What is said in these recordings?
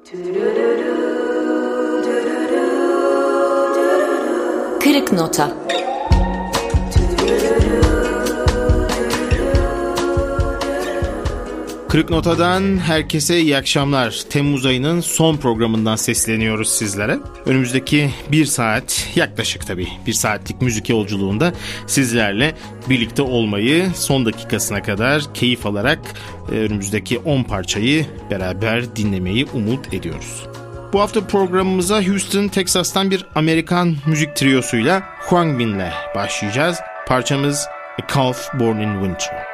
Kırık Nota. Kırık Nota'dan herkese iyi akşamlar. Temmuz ayının son programından sesleniyoruz sizlere. Önümüzdeki bir saat, yaklaşık tabii bir saatlik müzik yolculuğunda sizlerle birlikte olmayı son dakikasına kadar keyif alarak önümüzdeki 10 parçayı beraber dinlemeyi umut ediyoruz. Bu hafta programımıza Houston, Texas'tan bir Amerikan müzik triyosuyla Khruangbin'le başlayacağız. Parçamız A Calf Born in Winter.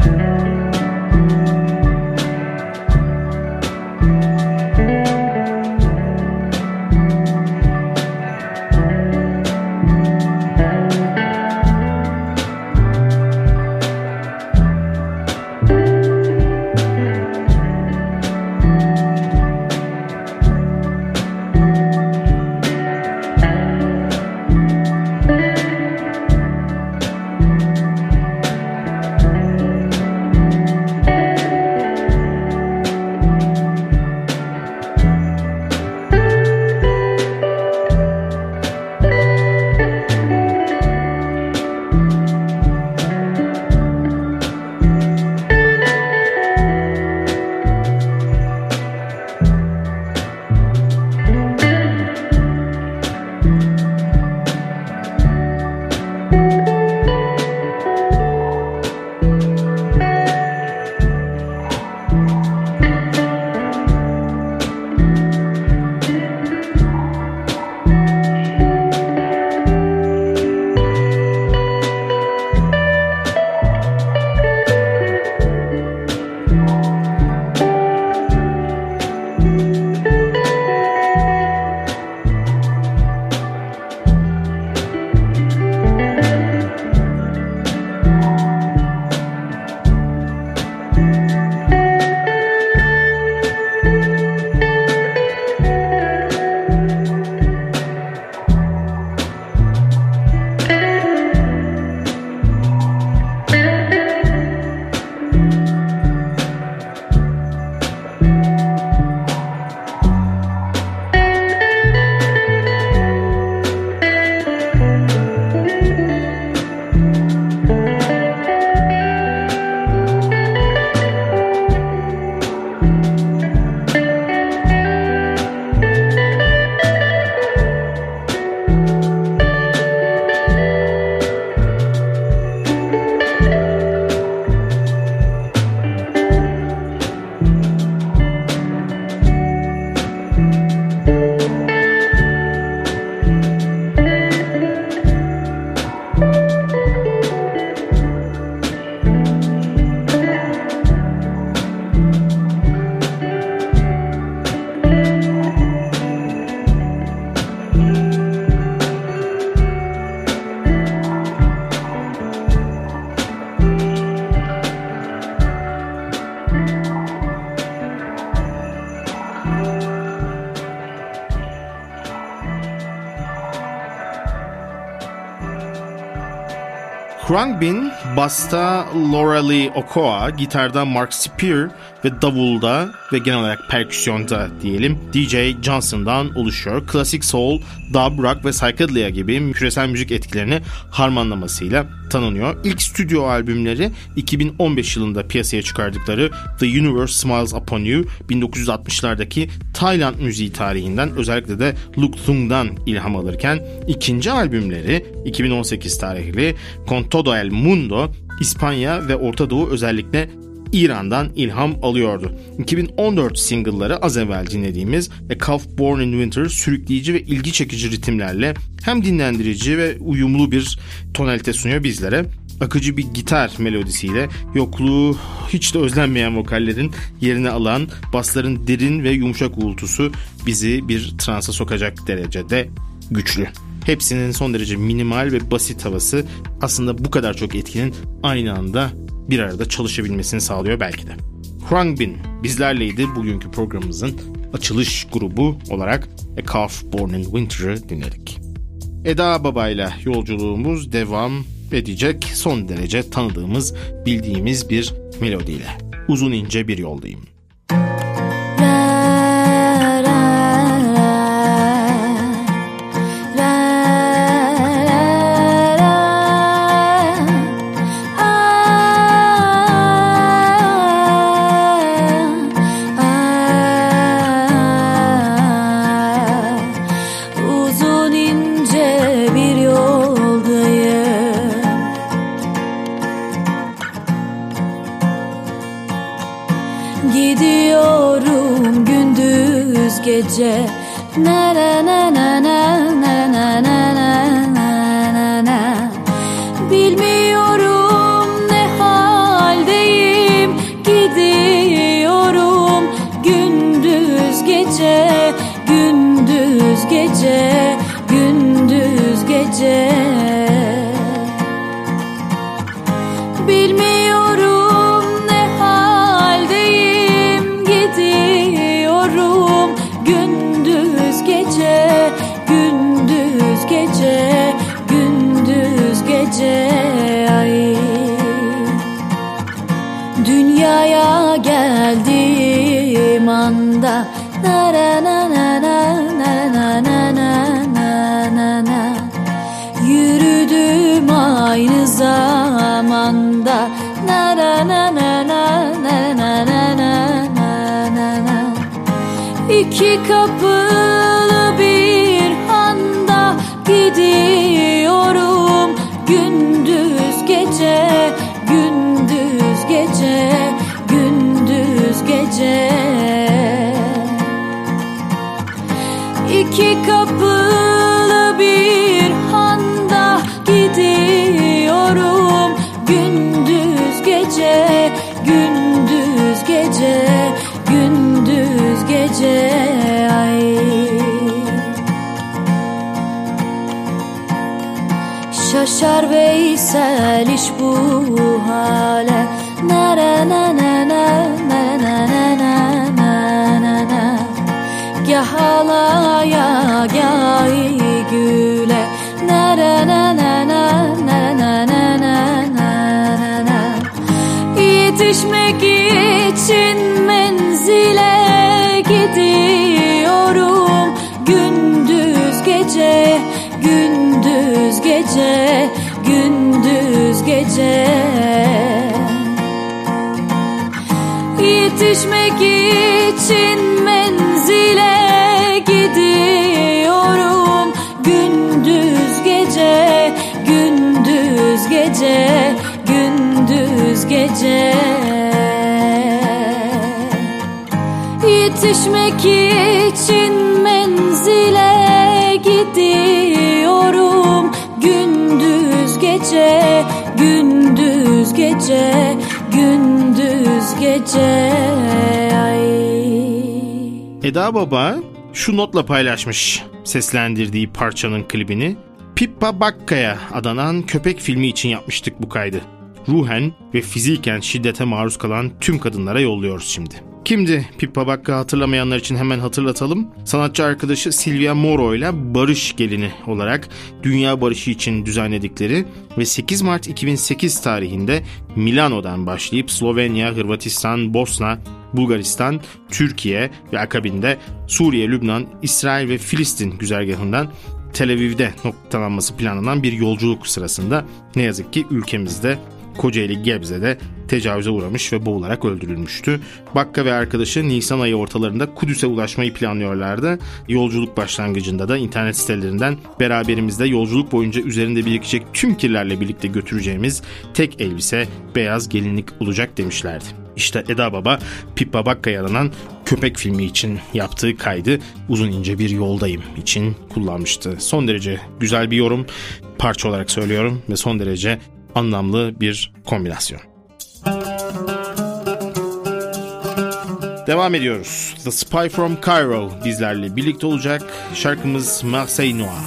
Khruangbin, basta Laura Lee Ochoa, gitarda Mark Spear ve davulda ve genel olarak perküsyonda diyelim DJ Johnson'dan oluşuyor. Klasik soul, dub, rock ve psychedelia gibi küresel müzik etkilerini harmanlamasıyla tanınıyor. İlk stüdyo albümleri 2015 yılında piyasaya çıkardıkları The Universe Smiles Upon You, 1960'lardaki Tayland müziği tarihinden, özellikle de Luk Thung'dan ilham alırken ikinci albümleri 2018 tarihli Con Todo El Mundo, İspanya ve Orta Doğu, özellikle İran'dan ilham alıyordu. 2014 single'ları az evvel dinlediğimiz A Calf Born in Winter sürükleyici ve ilgi çekici ritimlerle hem dinlendirici ve uyumlu bir tonalite sunuyor bizlere. Akıcı bir gitar melodisiyle yokluğu hiç de özlenmeyen vokallerin yerini alan basların derin ve yumuşak uğultusu bizi bir transa sokacak derecede güçlü. Hepsinin son derece minimal ve basit havası aslında bu kadar çok etkinin aynı anda bir arada çalışabilmesini sağlıyor belki de. Khruangbin bizlerleydi. Bugünkü programımızın açılış grubu olarak A Calf Born in Winter'ı dinledik. Eda Baba'yla yolculuğumuz devam edecek, son derece tanıdığımız, bildiğimiz bir melodiyle. Uzun ince bir yoldayım. La, la. gece na na na na na na na na na na. Bilmiyorum ne haldeyim, gidiyorum gündüz gece, gündüz gece, gündüz gece. Bilmiyorum ne haldeyim, gidiyorum gündüz gece, gündüz gece, gündüz gece. Ay. Dünyaya geldiğim anda na na na na na na na na na na. Yürüdüm aynı zamanda na na na na na na na na na na. İki kapılı bir handa gidiyorum gündüz gece, gündüz gece, gündüz gece. İki kapılı bir handa gidiyorum gündüz gece, gündüz gece, gündüz gece. Ay. Şaşar Veysel iş bu hale na na na na na na na na na na. Gah alaya gah güle na na na na na na na na na na. Yetişmek için menzile gidiyorum gündüz gece, gündüz gece, gündüz gece. Yetişmek için menzile gidiyorum gündüz gece, gündüz gece, gündüz gece. Yetişmek için menzile gidiyorum gündüz gece, gündüz gece, gündüz gece. Ay. Eda Baba şu notla paylaşmış seslendirdiği parçanın klibini. Pippa Bakka'ya adanan Köpek filmi için yapmıştık bu kaydı. Ruhen ve fiziken şiddete maruz kalan tüm kadınlara yolluyoruz şimdi. Kimdi Pippa Bakka, hatırlamayanlar için hemen hatırlatalım. Sanatçı arkadaşı Silvia Moro ile Barış Gelini olarak dünya barışı için düzenledikleri ve 8 Mart 2008 tarihinde Milano'dan başlayıp Slovenya, Hırvatistan, Bosna, Bulgaristan, Türkiye ve akabinde Suriye, Lübnan, İsrail ve Filistin güzergahından Tel Aviv'de noktalanması planlanan bir yolculuk sırasında ne yazık ki ülkemizde Kocaeli Gebze'de tecavüze uğramış ve boğularak öldürülmüştü. Bakka ve arkadaşı Nisan ayı ortalarında Kudüs'e ulaşmayı planlıyorlardı. Yolculuk başlangıcında da internet sitelerinden beraberimizde yolculuk boyunca üzerinde birikecek tüm kirlerle birlikte götüreceğimiz tek elbise beyaz gelinlik olacak demişlerdi. İşte Eda Baba Pippa Bakka'ya adanan Köpek filmi için yaptığı kaydı Uzun ince bir yoldayım için kullanmıştı. Son derece güzel bir yorum, parça olarak söylüyorum ve son derece anlamlı bir kombinasyon. Devam ediyoruz. The Spy from Cairo bizlerle birlikte olacak. Şarkımız Marseille Noir.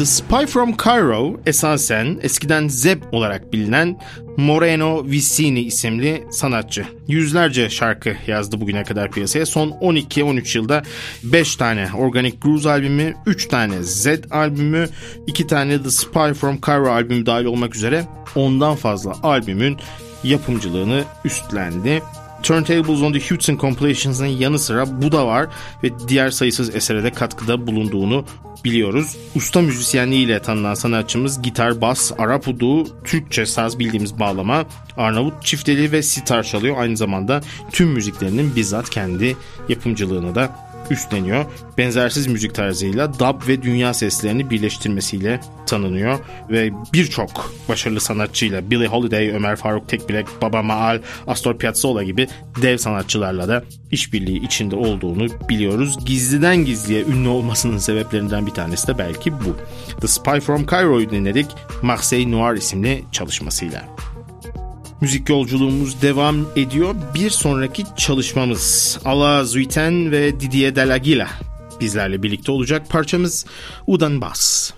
Spy from Cairo esasen eskiden Zeb olarak bilinen Moreno Vicini isimli sanatçı. Yüzlerce şarkı yazdı bugüne kadar piyasaya. Son 12-13 yılda 5 tane Organic Grooves albümü, 3 tane Z albümü, 2 tane The Spy from Cairo albümü dahil olmak üzere 10'dan fazla albümün yapımcılığını üstlendi. Turntables on the Hudson Compilations'ın yanı sıra bu da var ve diğer sayısız esere de katkıda bulunduğunu biliyoruz. Usta müzisyenliğiyle tanınan sanatçımız gitar, bas, Arap udu, Türkçe saz bildiğimiz bağlama, Arnavut çifteli ve sitar çalıyor. Aynı zamanda tüm müziklerinin bizzat kendi yapımcılığını da üstleniyor. Benzersiz müzik tarzıyla dub ve dünya seslerini birleştirmesiyle tanınıyor ve birçok başarılı sanatçıyla Billie Holiday, Ömer Faruk Tekbilek, Baba Maal, Astor Piazzolla gibi dev sanatçılarla da işbirliği içinde olduğunu biliyoruz. Gizliden gizliye ünlü olmasının sebeplerinden bir tanesi de belki bu. The Spy from Cairo'yu dinledik Marseille Noir isimli çalışmasıyla. Müzik yolculuğumuz devam ediyor. Bir sonraki çalışmamız Ala Zuiten ve Didier Delagila bizlerle birlikte olacak. Parçamız Udan Bas.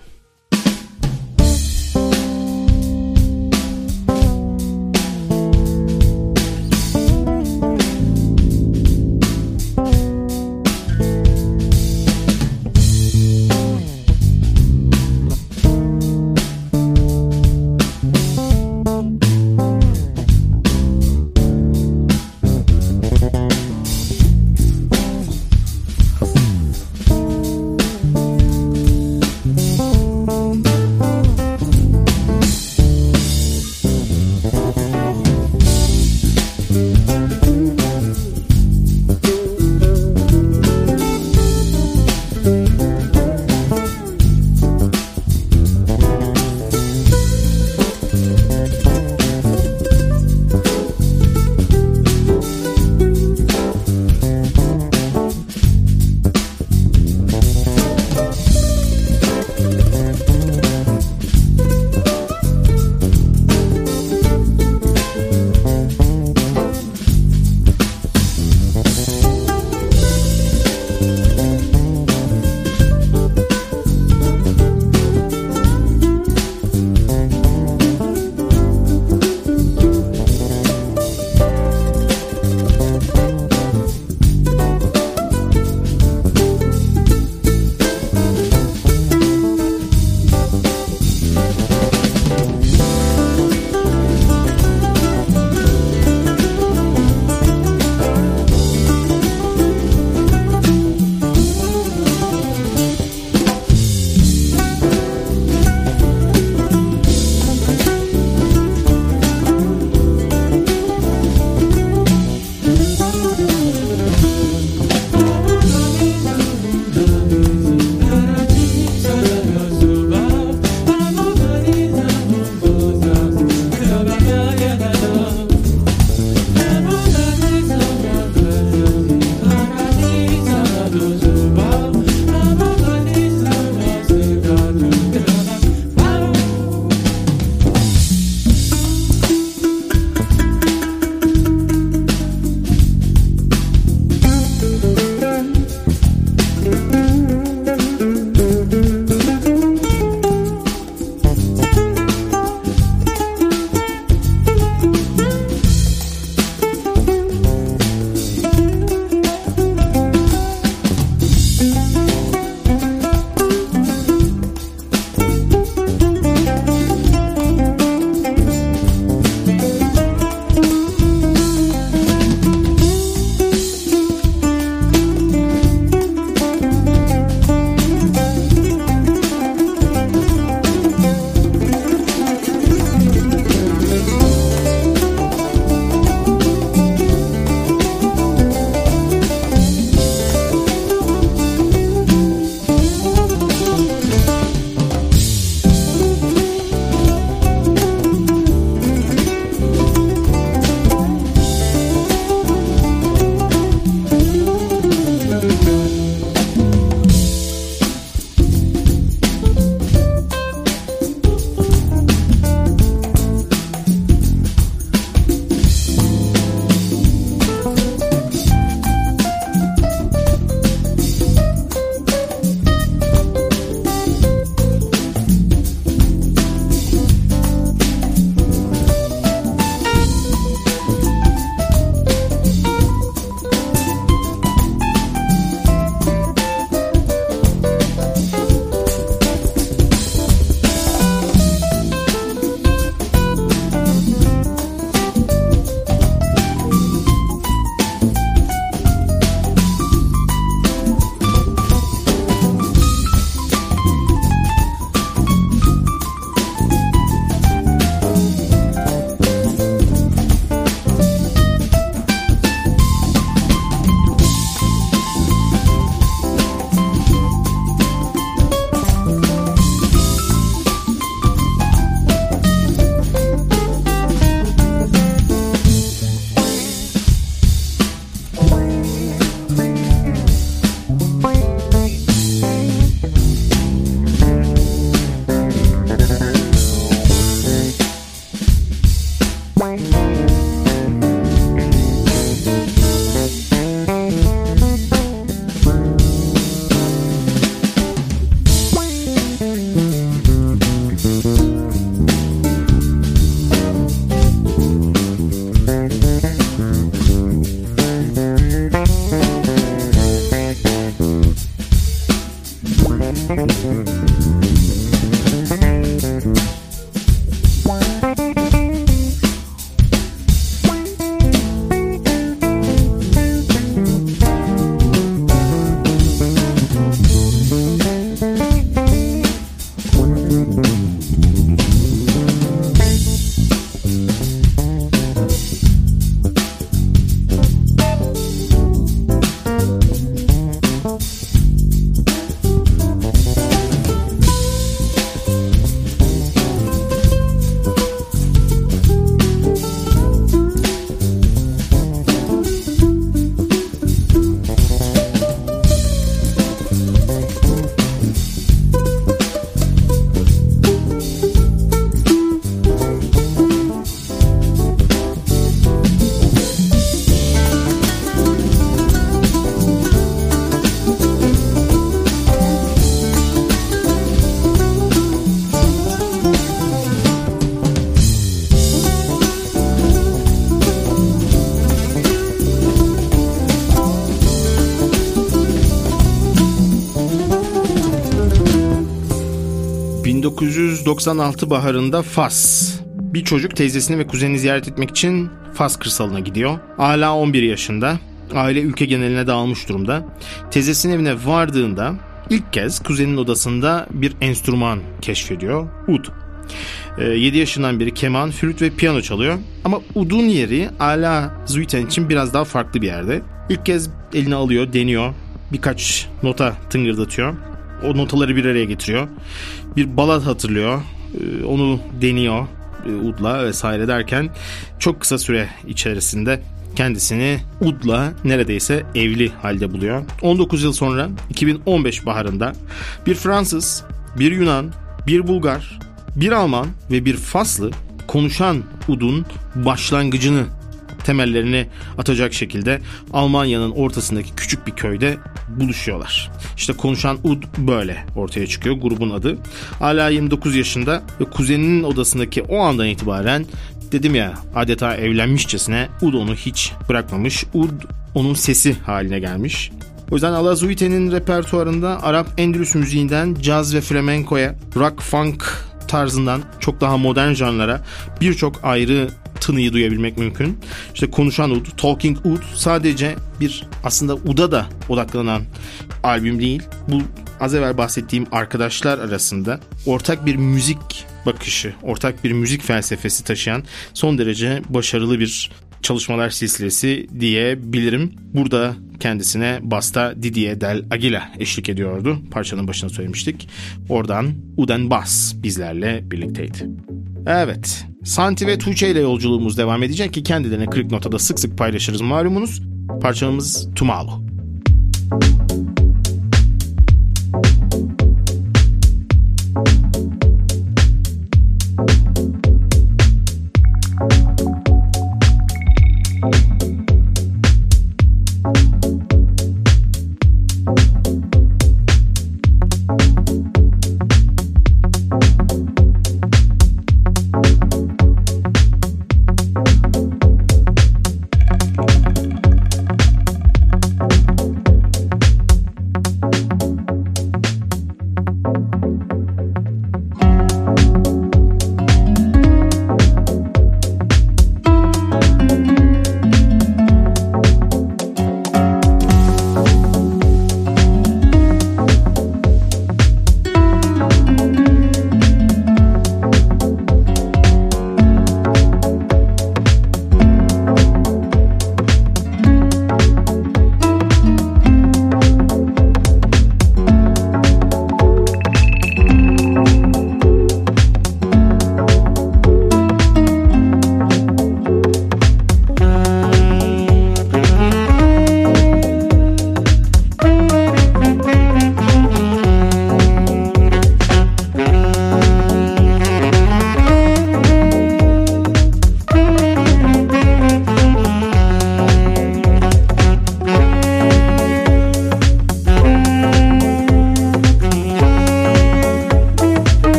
1996 baharında Fas. Bir çocuk teyzesini ve kuzenini ziyaret etmek için Fas kırsalına gidiyor. Hala 11 yaşında. Aile ülke geneline dağılmış durumda. Teyzesinin evine vardığında ilk kez kuzeninin odasında bir enstrüman keşfediyor. Ud. 7 yaşından beri keman, flüt ve piyano çalıyor. Ama udun yeri ala Zuiten için biraz daha farklı bir yerde. İlk kez eline alıyor, deniyor. Birkaç nota tıngırdatıyor. O notaları bir araya getiriyor. Bir balat hatırlıyor. Onu deniyor udla vesaire derken çok kısa süre içerisinde kendisini udla neredeyse evli halde buluyor. 19 yıl sonra 2015 baharında bir Fransız, bir Yunan, bir Bulgar, bir Alman ve bir Faslı konuşan udun başlangıcını, temellerini atacak şekilde Almanya'nın ortasındaki küçük bir köyde buluşuyorlar. İşte konuşan ud böyle ortaya çıkıyor, grubun adı. Hala 29 yaşında ve kuzeninin odasındaki o andan itibaren dedim ya, adeta evlenmişçesine ud onu hiç bırakmamış. Ud onun sesi haline gelmiş. O yüzden Ala Zuiten'in repertuarında Arap Endülüs müziğinden caz ve flamenkoya, rock, funk tarzından çok daha modern janlara birçok ayrı tınıyı duyabilmek mümkün. İşte konuşan ud, Talking Ud sadece bir aslında uda da odaklanan albüm değil. Bu az evvel bahsettiğim arkadaşlar arasında ortak bir müzik bakışı, ortak bir müzik felsefesi taşıyan son derece başarılı bir çalışmalar silsilesi diyebilirim. Burada kendisine basta Didier Del Aguila eşlik ediyordu. Parçanın başına söylemiştik. Oradan Uden Bass bizlerle birlikteydi. Evet, Santi ve Tuğçe ile yolculuğumuz devam edecek ki kendilerine Kırık Nota'da sık sık paylaşırız malumunuz. Parçamız Tumalu.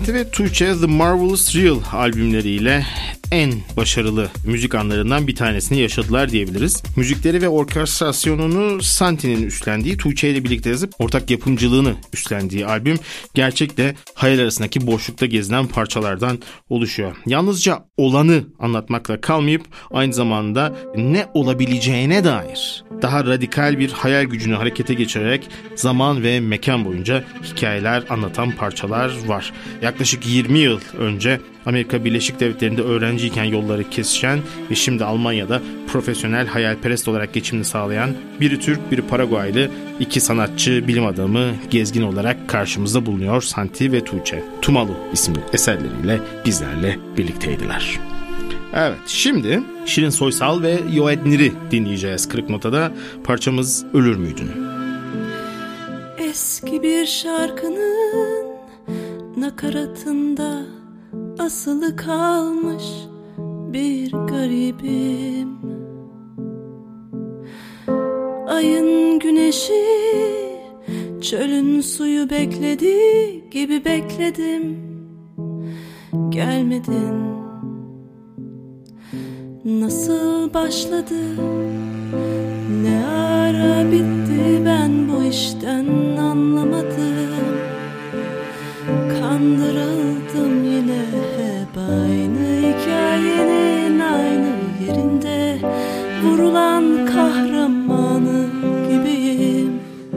Santi ve Tuğçe The Marvelous Real albümleriyle en başarılı müzik anlarından bir tanesini yaşadılar diyebiliriz. Müzikleri ve orkestrasyonunu Santi'nin üstlendiği, Tuğçe ile birlikte yazıp ortak yapımcılığını üstlendiği albüm gerçekte hayal arasındaki boşlukta gezinen parçalardan oluşuyor. Yalnızca olanı anlatmakla kalmayıp aynı zamanda ne olabileceğine dair daha radikal bir hayal gücünü harekete geçirerek zaman ve mekan boyunca hikayeler anlatan parçalar var. Yaklaşık 20 yıl önce Amerika Birleşik Devletleri'nde öğrenciyken yolları kesişen ve şimdi Almanya'da profesyonel hayalperest olarak geçimini sağlayan biri Türk, biri Paraguaylı iki sanatçı, bilim adamı, gezgin olarak karşımızda bulunuyor Santi ve Tuğçe. Tumalu isimli eserleriyle bizlerle birlikteydiler. Evet, şimdi Şirin Soysal ve Yoednir'i dinleyeceğiz. Kırık Nota'da parçamız Ölür Müydün? Eski bir şarkının nakaratında asılı kalmış bir garibim. Ayın güneşi çölün suyu beklediği gibi bekledim. Gelmedin. Nasıl başladı, ne ara bitti, ben bu işten anlamadım. Kandırıldım yine hep aynı hikayenin aynı yerinde, vurulan kahramanı gibiyim.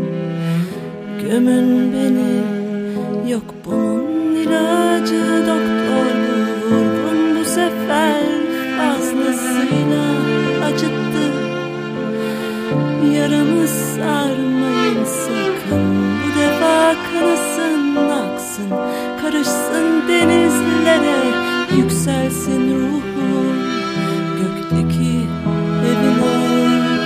Gömün beni, yok bunun ilacı, doktor bu vurgun bu sefer fazlasıyla acıttı. Yaramı sarmayın sakın, bu defa kanasın aksın, karışsın denizlere, yükselsin ruhum gökteki evine.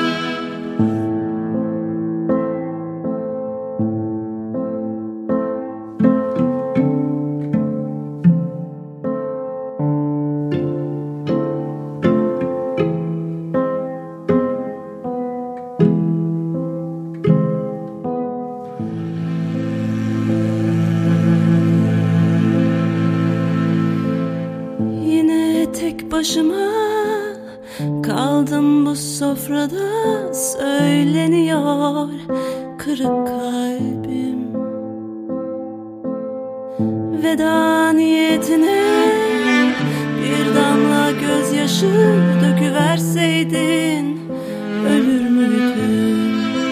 Başıma kaldım bu sofrada, söyleniyor kırık kalbim. Veda niyetine bir damla gözyaşı döküverseydin, ölür müydün?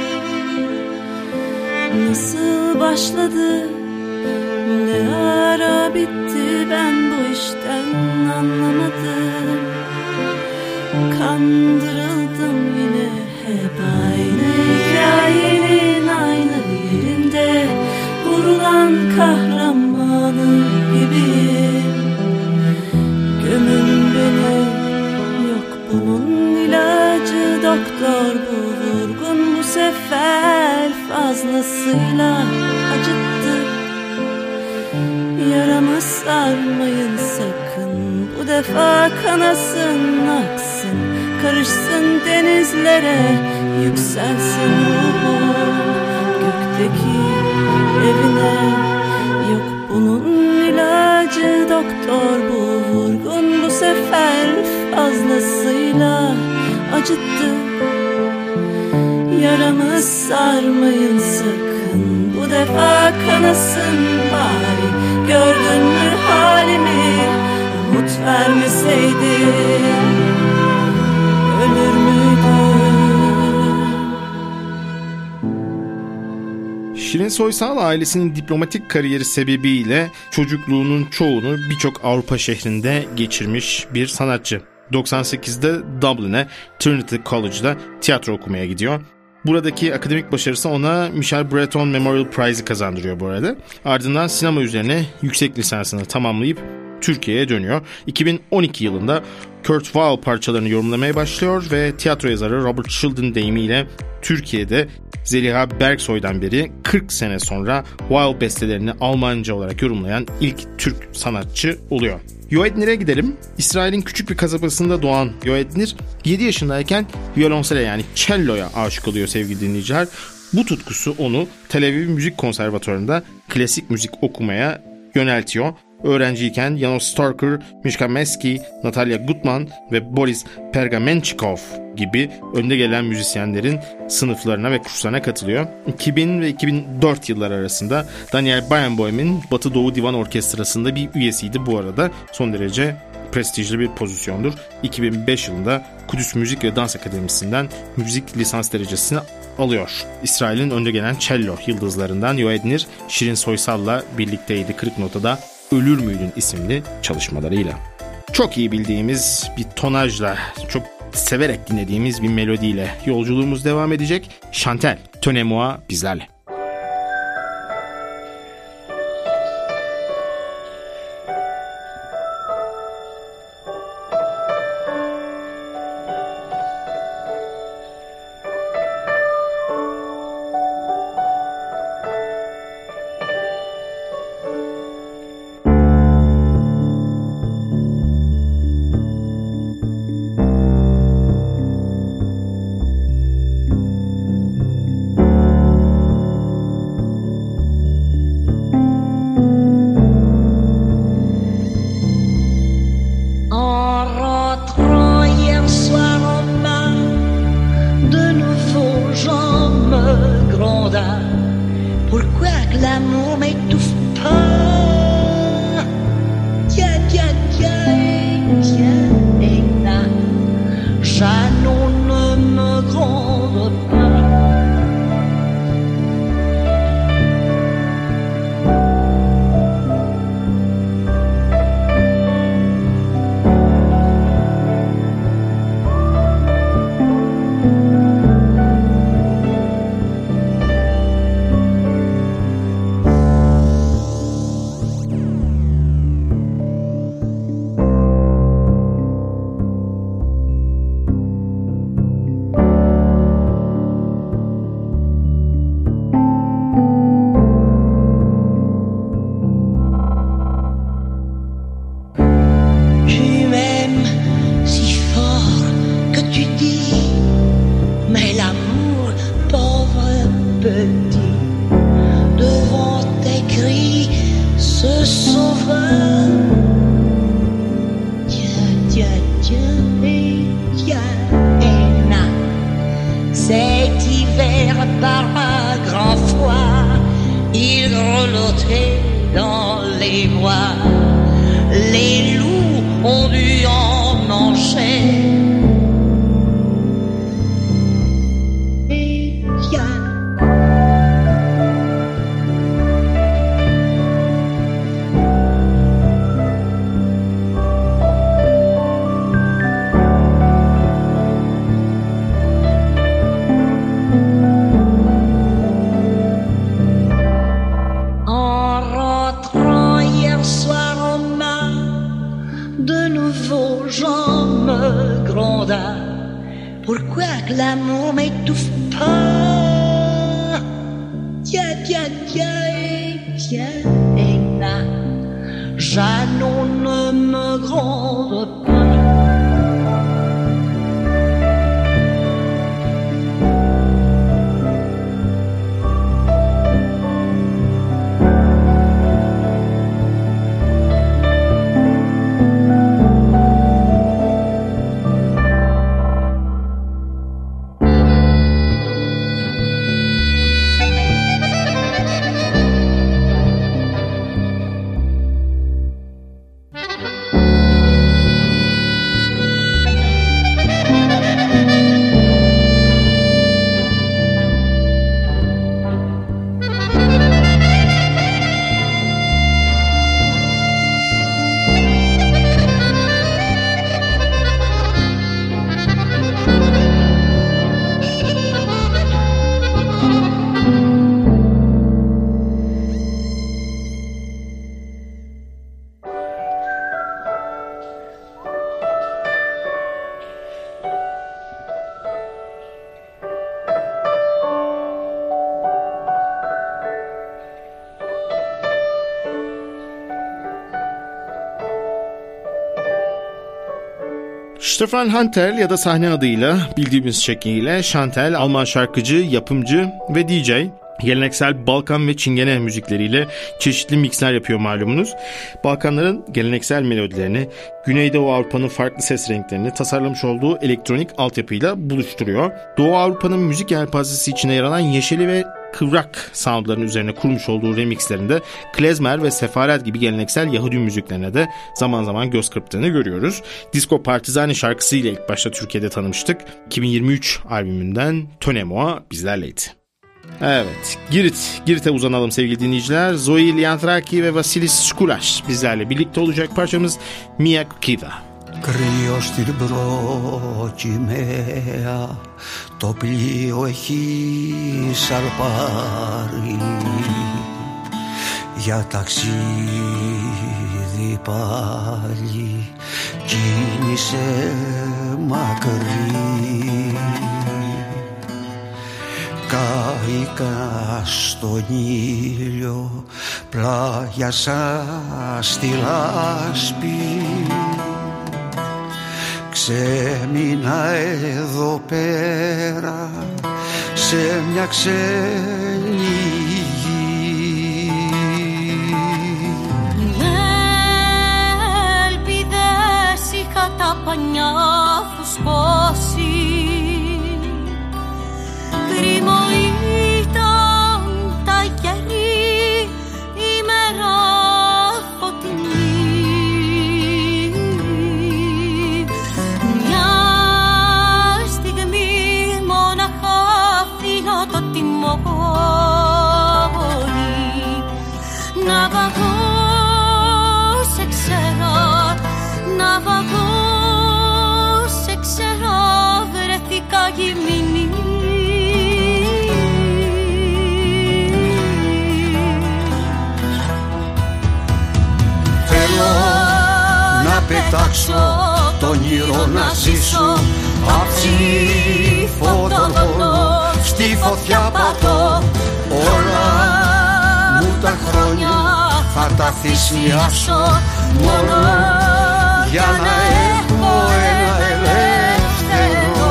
Nasıl başladı, ne ara bitti, ben bu işten anlamadım. Kandırıldım yine hep aynı hikayenin aynı yerinde, vurulan kahramanı gibiyim. Gömün beni, yok bunun ilacı, doktor bu vurgun bu sefer fazlasıyla acıttı. Yaramı sarmayın sakın, bu defa kanasın aksın, karışsın denizlere, yükselsin ruhum gökteki evine. Yok bunun ilacı, doktor bu vurgun bu sefer fazlasıyla acıttı. Yaramı sarmayın sakın, bu defa kanasın bari. Gördün mü halimi, umut vermeseydin, ölür müydün? Şirin Soysal ailesinin diplomatik kariyeri sebebiyle çocukluğunun çoğunu birçok Avrupa şehrinde geçirmiş bir sanatçı. 98'de Dublin'e Trinity College'da tiyatro okumaya gidiyor. Buradaki akademik başarısı ona Michel Breton Memorial Prize'ı kazandırıyor bu arada. Ardından sinema üzerine yüksek lisansını tamamlayıp Türkiye'ye dönüyor. 2012 yılında Kurt Weill parçalarını yorumlamaya başlıyor ve tiyatro yazarı Robert Sheldon deyimiyle Türkiye'de Zeliha Berksoy'dan beri 40 sene sonra Weill bestelerini Almanca olarak yorumlayan ilk Türk sanatçı oluyor. Yoednir'e gidelim. İsrail'in küçük bir kasabasında doğan Yoednir 7 yaşındayken violonsele yani cello'ya aşık oluyor sevgili dinleyiciler. Bu tutkusu onu Tel Aviv Müzik Konservatuvarı'nda klasik müzik okumaya yöneltiyor. öğrenciyken Janos Starker, Mishka Meski, Natalia Gutman ve Boris Pergamenchikov gibi önde gelen müzisyenlerin sınıflarına ve kurslarına katılıyor. 2000 ve 2004 yılları arasında Daniel Barenboim'in Batı Doğu Divan Orkestrası'nda bir üyesiydi bu arada. Son derece prestijli bir pozisyondur. 2005 yılında Kudüs Müzik ve Dans Akademisi'nden müzik lisans derecesini alıyor. İsrail'in önde gelen cello yıldızlarından Yoednir, Şirin Soysal'la birlikteydi Kırık Nota'da Ölür Müydün isimli çalışmalarıyla. Çok iyi bildiğimiz bir tonajla, çok severek dinlediğimiz bir melodiyle yolculuğumuz devam edecek. Chantel, Tenez-moi bizlerle. Stefan Hantel ya da sahne adıyla bildiğimiz şekliyle Chantel, Alman şarkıcı, yapımcı ve DJ. Geleneksel Balkan ve Çingene müzikleriyle çeşitli mixler yapıyor malumunuz. Balkanların geleneksel melodilerini, Güneydoğu Avrupa'nın farklı ses renklerini tasarlamış olduğu elektronik altyapıyla buluşturuyor. Doğu Avrupa'nın müzik yelpazesi içine yer alan yeşili ve kıvrak soundların üzerine kurmuş olduğu remixlerinde klezmer ve sefaret gibi geleneksel Yahudi müziklerine de zaman zaman göz kırptığını görüyoruz. Disco Partizani şarkısıyla ilk başta Türkiye'de tanımıştık. 2023 albümünden Tonemoa bizlerleydi. Evet, Girit'e uzanalım sevgili dinleyiciler. Zoe Lianthraki ve Vasilis Skulaş bizlerle birlikte olacak. Parçamız Mia Kida. Κρύο στην προκυμαία, το πλοίο έχει σαρπάρει για ταξίδι πάλι, κίνησε μακρύ. Κάηκα στον ήλιο, πλάγιασα στη λάσπη, ξέμεινα εδώ πέρα σε μια ξένη γη. Με ελπίδες είχα τα πανιά φουσκώσει, κρίμο ήταν τα γερή ημέρα φωτεινή. Μια στιγμή μόναχα αφήνω το τιμόνι, ναυαγό σε ξέρα, ναυαγό σε ξέρα, βρεθήκα γυμνή. Να πετάξω το όνειρο να ζήσω, αψήφω τον πόνο, στη φωτιά πατώ. Όλα μου τα χρόνια θα τα θυσιάσω, μόνο για να έχω ένα ελεύθερο.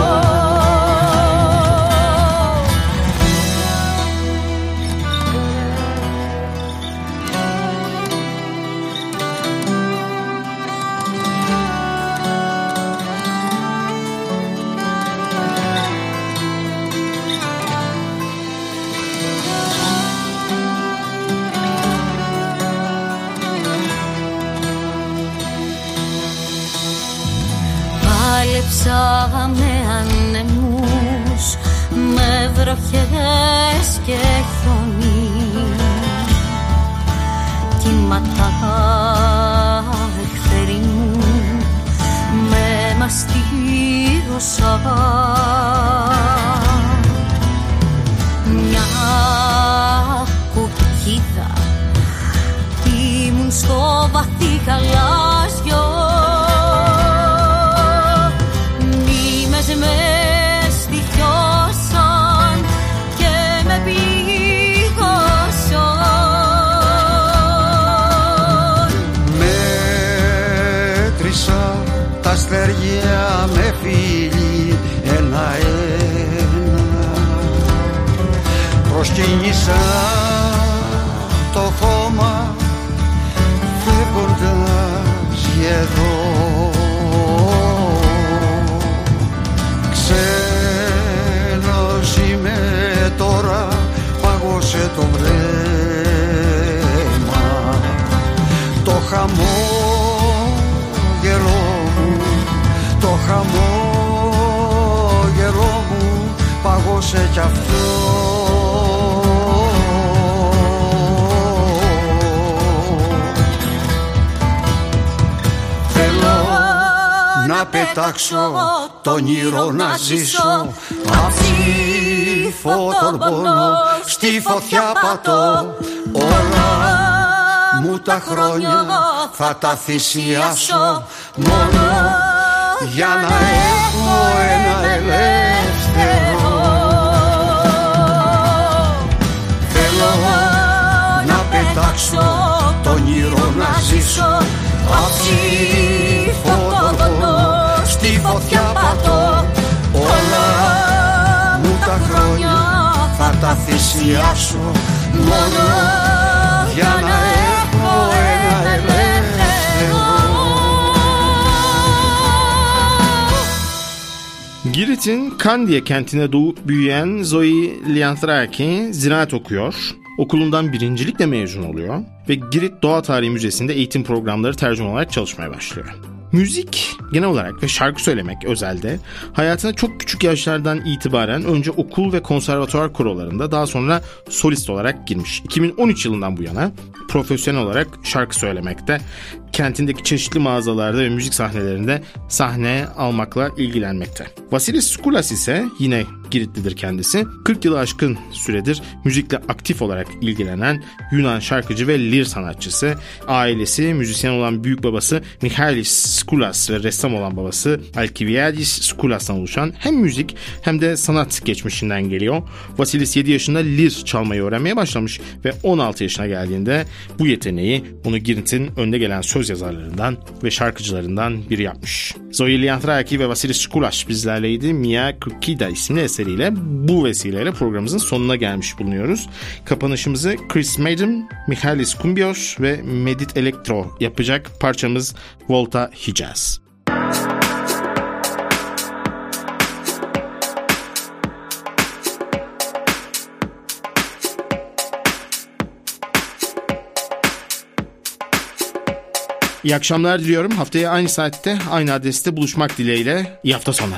Πάλεψα με ανεμούς, με βροχές και χιόνι, κύματα εχθροί μου με μαστίγωσαν. Μια κουκκίδα ήμουν στο βαθύ γαλάζιο, με στοιχιώσαν και με πλήγωσαν. Μέτρησα τα αστέρια με φίλοι ένα-ένα, προσκύνησα το χώμα φεύγοντας εδώ. Ξένος είμαι τώρα, πάγωσε το βλέμμα, το χαμόγελό μου, το χαμόγελό μου πάγωσε κι αυτό. Να πετάξω το όνειρο να ζήσω, αψήφω τον πόνο, στη φωτιά πατώ. Όλα μου τα χρόνια θα τα θυσιάσω, μόνο για να έχω ένα ελεύθερο. Θέλω να πετάξω το όνειρο να ζήσω, αψήφω τον πόνο, στη φωτιά πατώ. Όλα μου τα χρόνια θα τα θυσιάσω μόνο για να έχω ένα ελεύθερο. Girit'in Kandiye kentine doğup büyüyen Zoe Lianthraki ziraat okuyor. Okulundan birincilikle mezun oluyor ve Girit Doğa Tarihi Müzesi'nde eğitim programları tercüman olarak çalışmaya başlıyor. Müzik genel olarak ve şarkı söylemek özelde hayatına çok küçük yaşlardan itibaren önce okul ve konservatuvar korolarında, daha sonra solist olarak girmiş. 2013 yılından bu yana profesyonel olarak şarkı söylemekte, kentindeki çeşitli mağazalarda ve müzik sahnelerinde sahne almakla ilgilenmekte. Vasilis Skoulas ise yine Giritlidir kendisi. 40 yılı aşkın süredir müzikle aktif olarak ilgilenen Yunan şarkıcı ve lir sanatçısı. Ailesi müzisyen olan büyük babası Michalis Skoulas ve ressam olan babası Alkiviadis Skoulas'tan oluşan hem müzik hem de sanat geçmişinden geliyor. Vasilis 7 yaşında lir çalmayı öğrenmeye başlamış ve 16 yaşına geldiğinde bu yeteneği onu Girit'in önde gelen söz yazarlarından ve şarkıcılarından biri yapmış. Zoe Lianthraki ve Vasilis Skoulas bizlerleydi. Mia Krkida isimli eseriyle bu vesileyle programımızın sonuna gelmiş bulunuyoruz. Kapanışımızı Chris Madden, Michalis Kumbios ve Medit Elektro yapacak parçamız Volta Hicaz. İyi akşamlar diliyorum. Haftaya aynı saatte, aynı adreste buluşmak dileğiyle. İyi hafta sonları.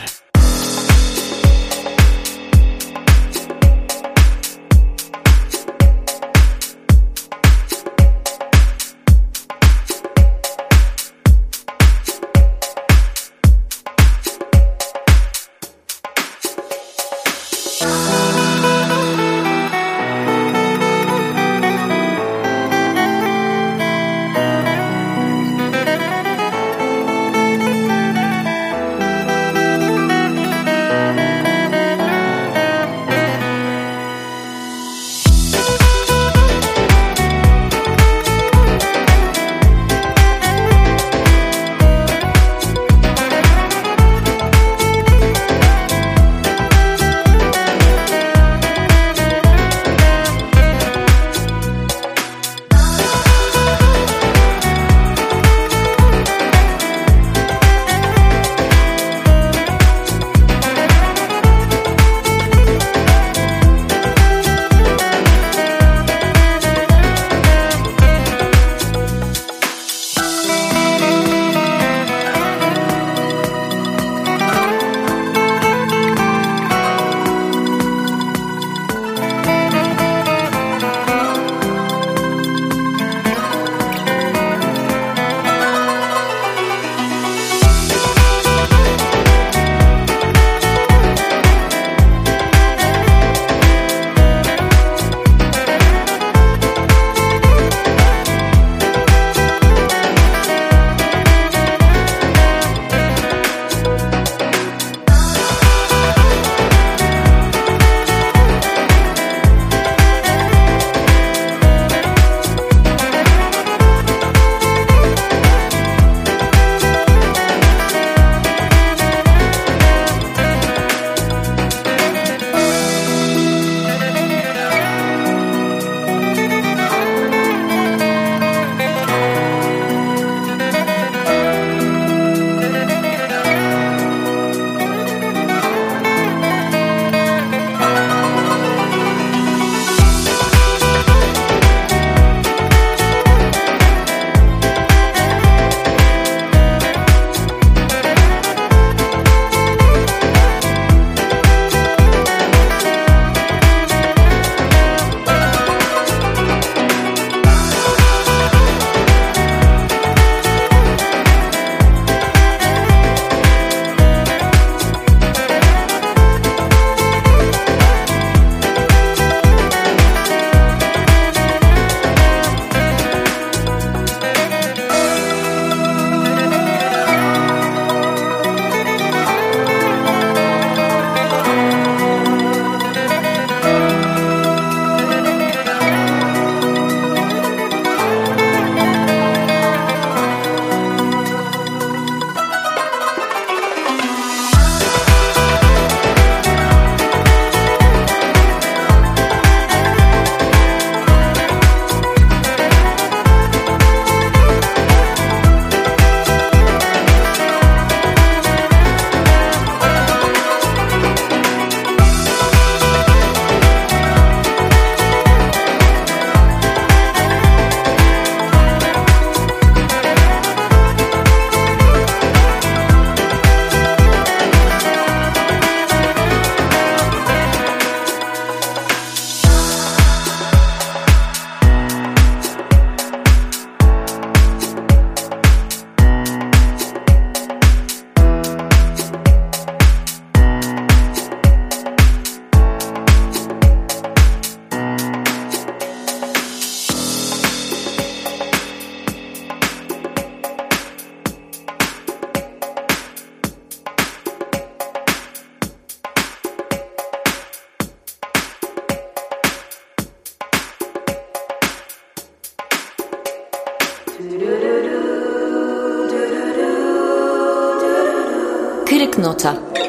nota.